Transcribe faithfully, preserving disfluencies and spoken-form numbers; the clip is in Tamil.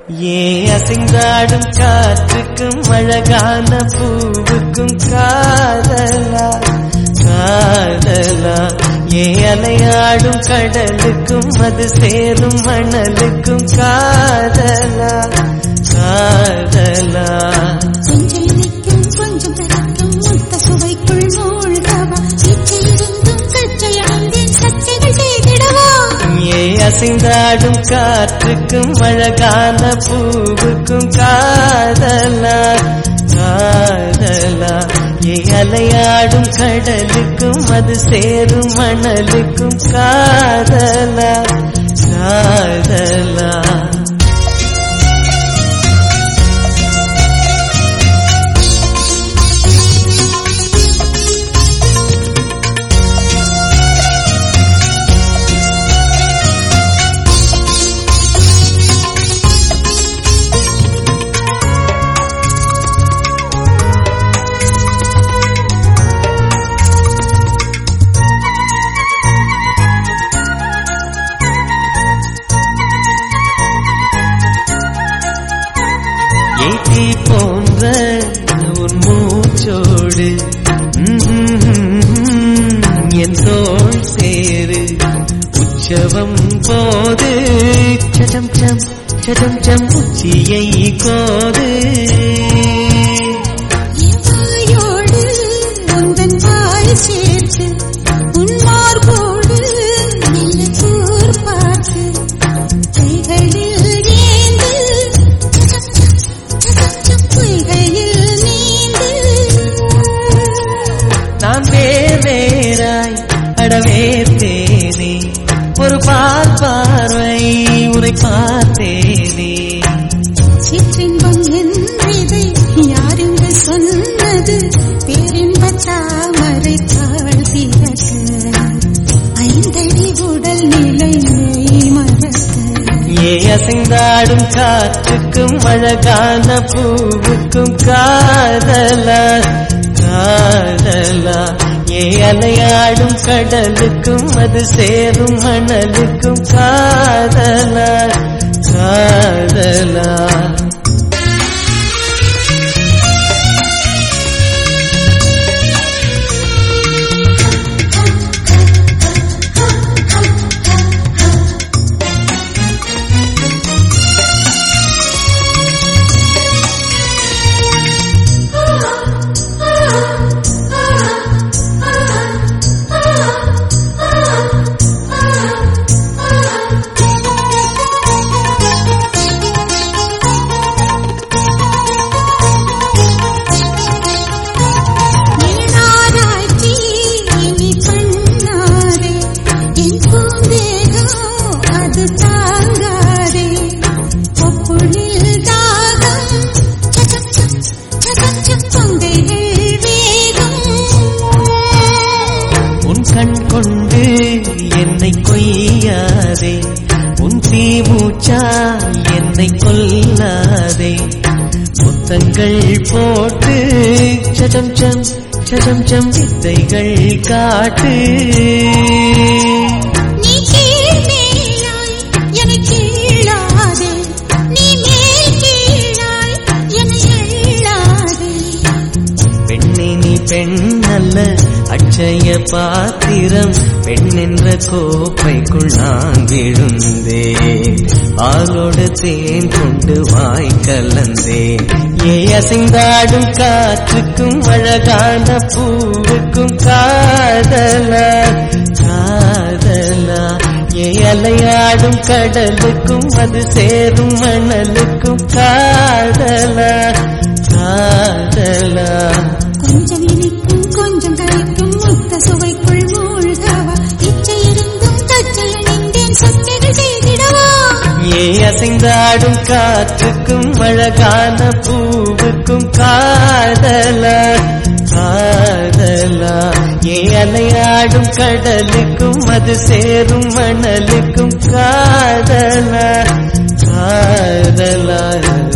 ஏ அசைந்தாடும் காற்றுக்கும் அழகான பூவுக்கும் காதலா காதலா ஏ அலையாடும் கடலுக்கும் அது சேரும் மணலுக்கும் காதலா காதலா கொஞ்சம் நிற்கும் கொஞ்சம் பிறக்கும் முத்த சுவைக்குள் மூழ்கவா இச்சையிருந்தும் கச்சை அணிந்தேன் சச்சைகள் செய்திடவா ஏ அசைந்தாடும் காற்றுக்கும் அழகான பூவுக்கும் காதலா காதலா ஏ அலையாடும் கடலுக்கும் அது சேரும் மணலுக்கும் காதலா காதலா ஏத்தி போன்ற உன் மூச்சோடு என் தோள் சேரு உற்சவம் போது சடம் சம் சடம் சம் உச்சியை கோது வாயோடு உந்தன் வாய் சேர்த்து உன் மார்போடு நில கூர் பார்த்து கைகளில் நான் வேர் வேறாய் அடவேத்தேனே ஒரு பார்வை உரை பார்த்தேனே சிற்றின்பம் என்றதை யாரென்று சொன்னது பேரின்ப தாமரை தாழ்த்திற்கு ஐந்தடி உடல் நிலை மறக்க ஏ அசைந்தாடும் காற்றுக்கும் அழகான பூவுக்கும் காதலா காதலா ஏ அலையாடும் கடலுக்கும் அது சேரும் மணலுக்கும் காதலா காதலா கண் கொண்டு என்னை கொய்யாதே உன் தீமூச்சா என்னை கொல்லாதே முத்தங்கள் போட்டு சடம் சம் சடம் சம் வித்தைகள் காட்டு நீ கீழ் மேலாய் என கீழாதே நீ மேல் கீழாய் என எள்ளாதே பெண்ணே நீ பெண்ணல்ல அட்சய பாத்திரம் பெண் என்ற கோப்பைக்குள் நான் விழுந்தேன் ஆளோடு தேன் கொண்டு வாய் கலந்தேன் ஏ அசைந்தாடும் காற்றுக்கும் அழகான பூவுக்கும் காதலா காதலா ஏ அலையாடும் கடலுக்கும் அது சேரும் மணலுக்கும் காதலா காதலா கொஞ்சம் இனிக்கும் கொஞ்சம் கரைக்கும் முத்த சுவைக்குள் மூழ்கவா இச்சையிருந்தும் கச்சை அணிந்தேன் சச்சைகள் செய்திடவா ஏ அசைந்தாடும் காற்றுக்கும் அழகான பூவுக்கும் காதலா காதலா ஏ அலையாடும் கடலுக்கும் அது சேரும் மணலுக்கும் காதலா காதலா